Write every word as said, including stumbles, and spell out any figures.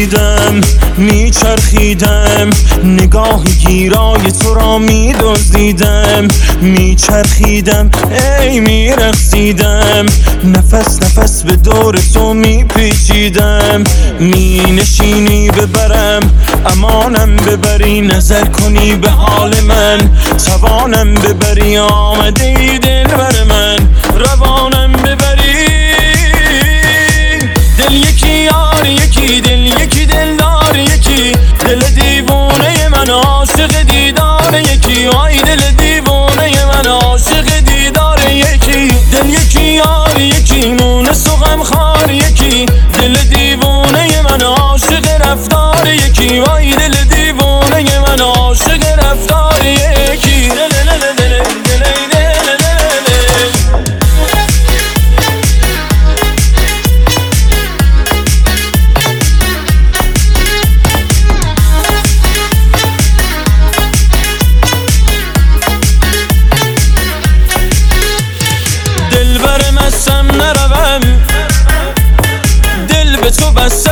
میدزدیدم میچرخیدم، نگاه گیرای تو را میدزدیدم میچرخیدم، ای میرقصیدم، نفس نفس به دور تو میپیچیدم. مینشینی ببرم امانم ببری، نظر کنی به حال من توانم ببری، آمده ای دل بر من روانم ببری. دل یکی یار یکی، دل یکی دلدار یکی، دل دیوانه من عاشق دیدار یکی، آی دل دیوانه من عاشق دیدار یکی. دل یکی یار یکی، مونس و غمخوار یکی، دل دیوانه من عاشق رفتار یکی، آی دل دیوانه من عاشق رفتار یکی. دل بر مستم نروم، دل به تو بستم